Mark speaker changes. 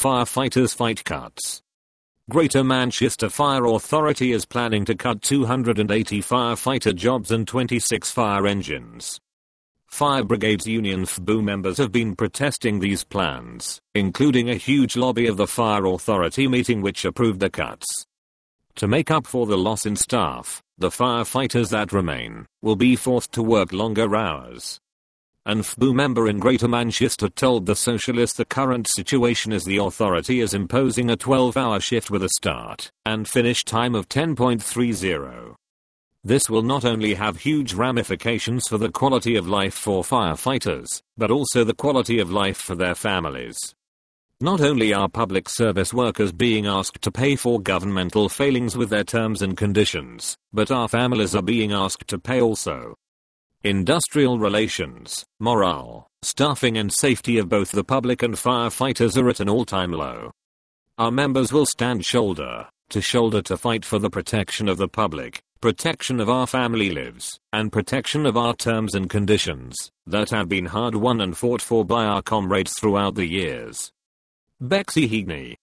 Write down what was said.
Speaker 1: Firefighters fight cuts. Greater Manchester Fire Authority is planning to cut 280 firefighter jobs and 26 fire engines. Fire Brigades Union FBU members have been protesting these plans, including a huge lobby of the Fire Authority meeting which approved the cuts. To make up for the loss in staff, the firefighters that remain will be forced to work longer hours. An FBU member in Greater Manchester told The Socialist the current situation is the authority is imposing a 12-hour shift with a start and finish time of 10:30. This will not only have huge ramifications for the quality of life for firefighters, but also the quality of life for their families. Not only are public service workers being asked to pay for governmental failings with their terms and conditions, but our families are being asked to pay also. Industrial relations, morale, staffing and safety of both the public and firefighters are at an all-time low. Our members will stand shoulder to shoulder to fight for the protection of the public, protection of our family lives, and protection of our terms and conditions that have been hard won and fought for by our comrades throughout the years. Bexy Heagney,